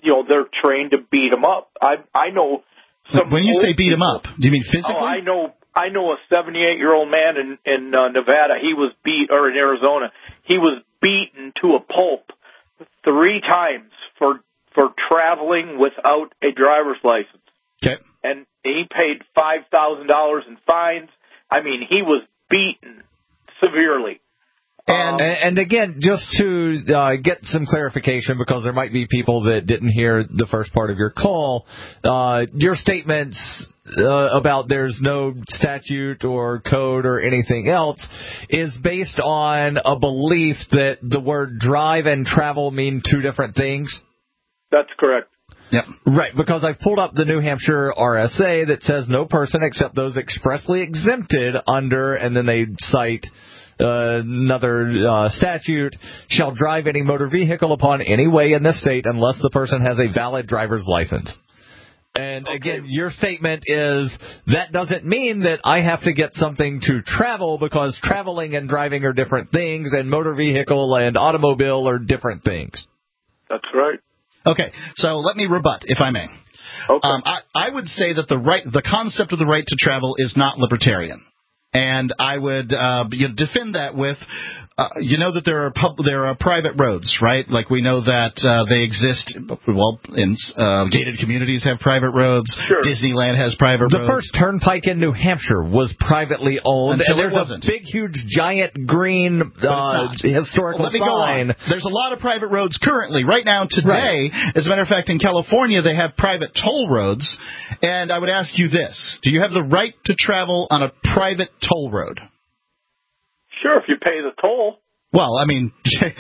you know, they're trained to beat them up. I I know. Some when you say beat them up, do you mean physically? Oh, I know. I know a seventy-eight-year-old man in in uh, Nevada. He was beat, or in Arizona, he was beaten to a pulp three times for for traveling without a driver's license. Okay. And he paid five thousand dollars in fines. I mean, he was beaten severely. And, um, and again, just to uh, get some clarification, because there might be people that didn't hear the first part of your call, uh, your statements uh, about there's no statute or code or anything else is based on a belief that the word drive and travel mean two different things? That's correct. Yep. Right, because I pulled up the New Hampshire R S A that says no person except those expressly exempted under, and then they cite Uh, another uh, statute, shall drive any motor vehicle upon any way in this state unless the person has a valid driver's license. And okay. Again, your statement is that doesn't mean that I have to get something to travel, because traveling and driving are different things, and motor vehicle and automobile are different things. That's right. Okay, so let me rebut, if I may. Okay. Um, I, I would say that the right, the concept of the right to travel is not libertarian. And I would uh, you defend that with, uh, you know that there are pub- there are private roads, right? Like we know that uh, they exist. Well, in uh, gated communities have private roads. Sure. Disneyland has private the roads. The first turnpike in New Hampshire was privately owned, Until and there's it wasn't. a big, huge, giant green uh, historical well, let me sign. Go on. There's a lot of private roads currently. Right now, today, right. As a matter of fact, in California, they have private toll roads. And I would ask you this: do you have the right to travel on a private toll road? Sure, if you pay the toll. Well, I mean,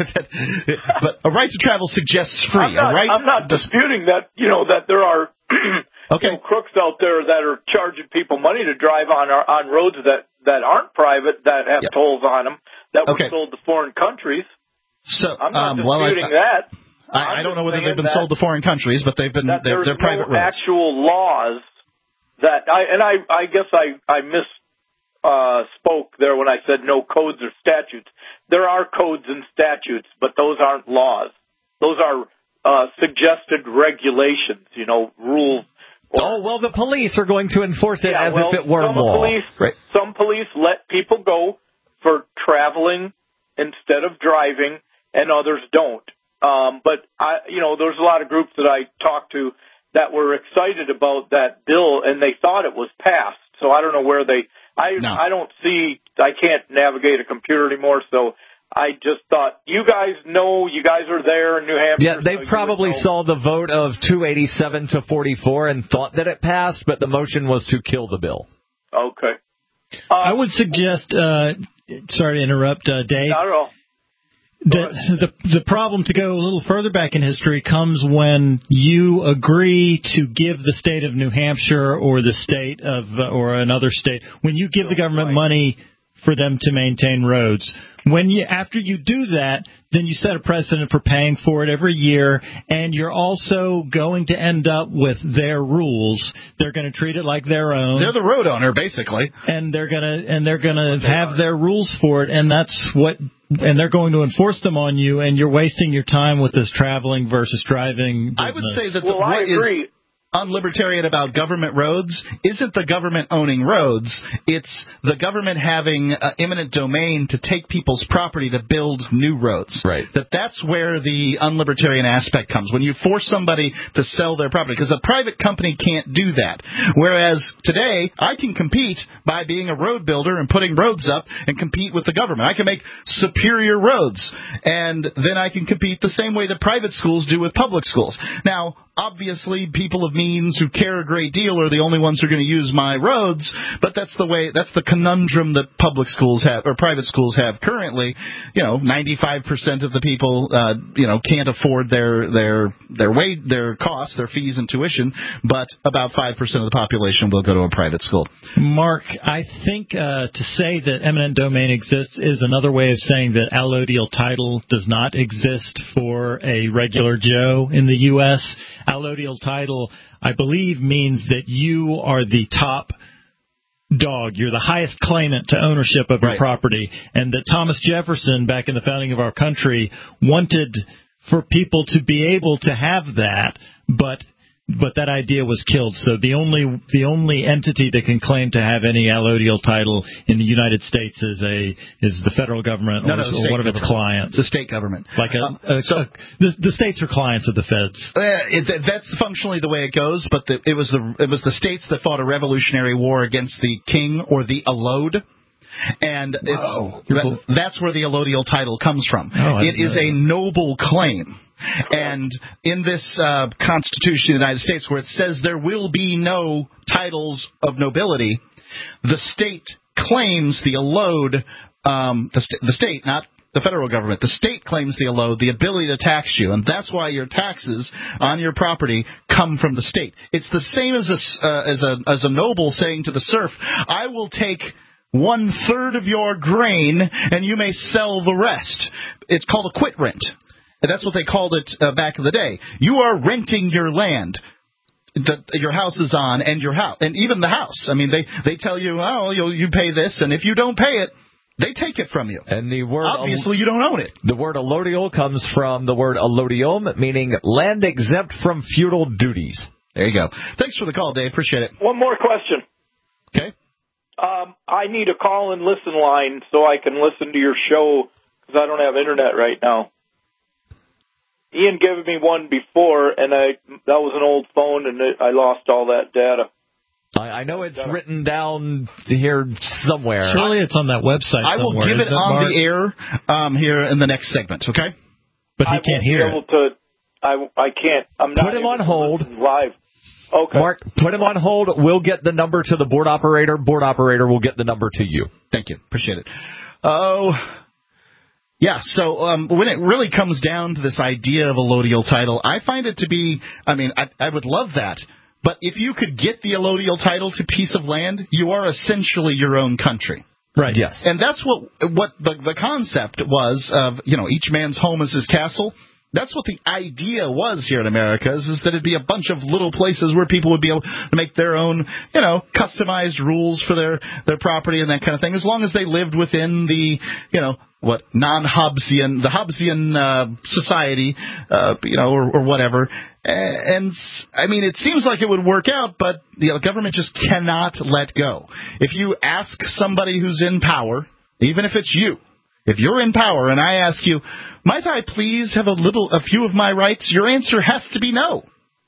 but a right to travel suggests free. I'm not, a right I'm not disputing that, you know, that there are okay. you know, crooks out there that are charging people money to drive on our, on roads that, that aren't private, that have yep. tolls on them, that were okay. sold to foreign countries. So, I'm not um, disputing well, I, that. I, I don't know whether they've been sold to foreign countries, but they've been they're, they're private no roads. Actual laws that I and I I guess I I miss. Uh, spoke there when I said no codes or statutes. There are codes and statutes, but those aren't laws. Those are uh, suggested regulations, you know, rules. Or, oh, well, the police are going to enforce it yeah, as well, if it were some law. Police, right. Some police let people go for traveling instead of driving, and others don't. Um, but, I, you know, there's a lot of groups that I talked to that were excited about that bill, and they thought it was passed. So I don't know where they... I no. I don't see, I can't navigate a computer anymore, so I just thought, you guys know, you guys are there in New Hampshire. Yeah, they so probably saw the vote of two eighty-seven to forty-four and thought that it passed, but the motion was to kill the bill. Okay. Uh, I would suggest, uh, sorry to interrupt, uh, Dave. Not at all. The, the the problem, to go a little further back in history, comes when you agree to give the state of New Hampshire or the state of uh, or another state, when you give the government right. money for them to maintain roads. When you after you do that, then you set a precedent for paying for it every year, and you're also going to end up with their rules. They're going to treat it like their own. They're the road owner, basically, and they're gonna and they're gonna have their rules for it, and that's what. And they're going to enforce them on you, and you're wasting your time with this traveling versus driving business. I would say that the, well, what I agree. is unlibertarian about government roads isn't the government owning roads. It's the government having uh, eminent domain to take people's property to build new roads. Right. That that's where the unlibertarian aspect comes. When you force somebody to sell their property, because a private company can't do that. Whereas today, I can compete by being a road builder and putting roads up and compete with the government. I can make superior roads, and then I can compete the same way that private schools do with public schools. Now, obviously, people of means who care a great deal are the only ones who are going to use my roads, but that's the way, that's the conundrum that public schools have, or private schools have currently. You know, ninety-five percent of the people, uh, you know, can't afford their, their, their way, their costs, their fees and tuition, but about five percent of the population will go to a private school. Mark, I think, uh, to say that eminent domain exists is another way of saying that allodial title does not exist for a regular Joe in the U S Allodial title, I believe, means that you are the top dog. You're the highest claimant to ownership of your right. property. And that Thomas Jefferson, back in the founding of our country, wanted for people to be able to have that, but but that idea was killed. So the only the only entity that can claim to have any allodial title in the United States is a is the federal government no, or, no, or one of its clients. The state government. Like a, um, a, so, a, the, the states are clients of the feds. Uh, it, that's functionally the way it goes, but the, it was the it was the states that fought a revolutionary war against the king or the allode. And it's, that, that's where the allodial title comes from. Oh, it is a noble claim. And in this uh, Constitution of the United States, where it says there will be no titles of nobility, the state claims the allode, um, the, st- the state, not the federal government, the state claims the allode, the ability to tax you, and that's why your taxes on your property come from the state. It's the same as a, uh, as a, as a noble saying to the serf, I will take one third of your grain, and you may sell the rest. It's called a quit rent. And that's what they called it uh, back in the day. You are renting your land that your house is on, and your house, and even the house. I mean, they, they tell you, oh, you you pay this, and if you don't pay it, they take it from you. And the word obviously you don't own it. The word allodial comes from the word allodium, meaning land exempt from feudal duties. There you go. Thanks for the call, Dave. Appreciate it. One more question. Okay. Um, I need a call and listen line so I can listen to your show because I don't have internet right now. Ian gave me one before, and I that was an old phone, and it, I lost all that data. I, I know it's written down here somewhere. Surely it's on that website I will somewhere, give it isn't on Mark? the air um, here in the next segment, okay? But he I can't won't hear be able it. To, I, I can't. I'm not Put him able on to hold. listen live. Okay. Mark, put him on hold. We'll get the number to the board operator. Board operator will get the number to you. Thank you. Appreciate it. Oh, yeah, so um, when it really comes down to this idea of allodial title, I find it to be, I mean, I, I would love that. But if you could get the allodial title to piece of land, you are essentially your own country. Right. Yes. And that's what what the, the concept was of, you know, each man's home is his castle. That's what the idea was here in America, is, is that it'd be a bunch of little places where people would be able to make their own, you know, customized rules for their, their property and that kind of thing, as long as they lived within the, you know, what, non-Hobbesian, the Hobbesian uh, society, uh, you know, or, or whatever. And, I mean, it seems like it would work out, but the government just cannot let go. If you ask somebody who's in power, even if it's you, if you're in power and I ask you, might I please have a little, a few of my rights? Your answer has to be no.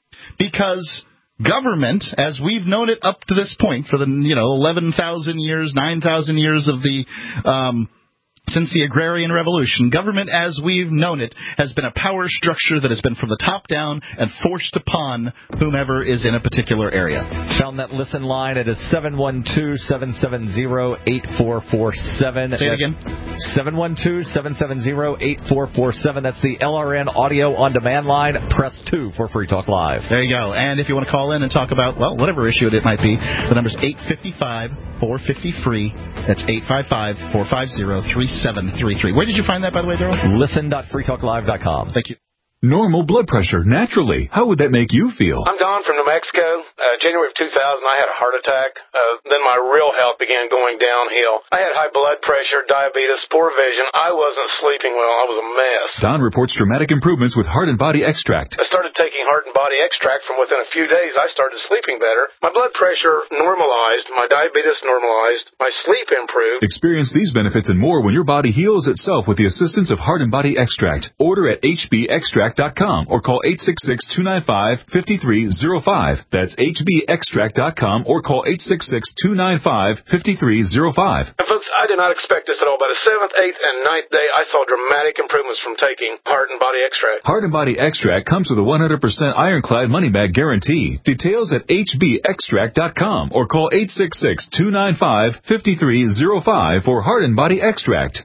Because government, as we've known it up to this point for the, you know, eleven thousand years, nine thousand years of the, um, since the agrarian revolution, government as we've known it has been a power structure that has been from the top down and forced upon whomever is in a particular area. Found that listen line. It is seven one two, seven seven zero, eight four four seven. Say it again. seven one two, seven seven zero, eight four four seven. That's the L R N Audio On Demand line. Press two for Free Talk Live. There you go. And if you want to call in and talk about, well, whatever issue it might be, the number's eight five five, four five zero, free. That's eight five five, four five zero, three seven three three. Where did you find that, by the way, Daryl? listen dot free talk live dot com. Thank you. Normal blood pressure, naturally. How would that make you feel? I'm Don from New Mexico. Uh, January of two thousand, I had a heart attack. Uh, then my real health began going downhill. I had high blood pressure, diabetes, poor vision. I wasn't sleeping well. I was a mess. Don reports dramatic improvements with Heart and Body Extract. I started taking Heart and Body Extract. From within a few days, I started sleeping better. My blood pressure normalized. My diabetes normalized. My sleep improved. Experience these benefits and more when your body heals itself with the assistance of Heart and Body Extract. Order at h b extract dot com or call eight six six, two nine five, five three zero five. That's h b extract dot com or call eight six six, two nine five, five three zero five. And folks, I did not expect this at all. By the seventh, eighth, and ninth day, I saw dramatic improvements from taking Heart and Body Extract. Heart and Body Extract comes with a one hundred percent ironclad money-back guarantee. Details at h b extract dot com or call eight six six, two nine five, five three zero five for Heart and Body Extract.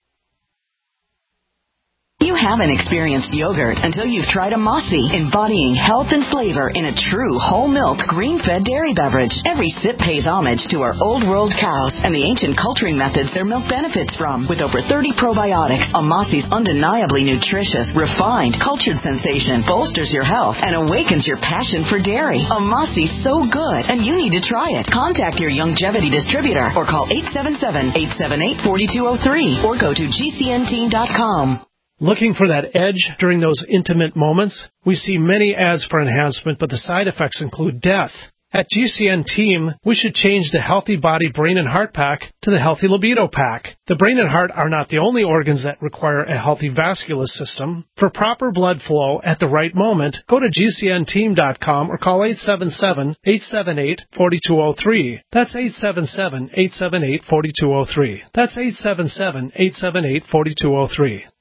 You haven't experienced yogurt until you've tried a Mossy, embodying health and flavor in a true whole milk, green-fed dairy beverage. Every sip pays homage to our old world cows and the ancient culturing methods their milk benefits from. With over thirty probiotics, a Mossy's undeniably nutritious, refined, cultured sensation bolsters your health and awakens your passion for dairy. A Mossy's so good, and you need to try it. Contact your Longevity distributor or call eight seven seven, eight seven eight, four two zero three or go to g c n team dot com. Looking for that edge during those intimate moments? We see many ads for enhancement, but the side effects include death. At G C N Team, we should change the Healthy Body Brain and Heart Pack to the Healthy Libido Pack. The brain and heart are not the only organs that require a healthy vascular system. For proper blood flow at the right moment, go to G C N team dot com or call eight seven seven, eight seven eight, four two zero three. That's eight seven seven, eight seven eight, four two zero three. That's eight seven seven, eight seven eight, four two zero three.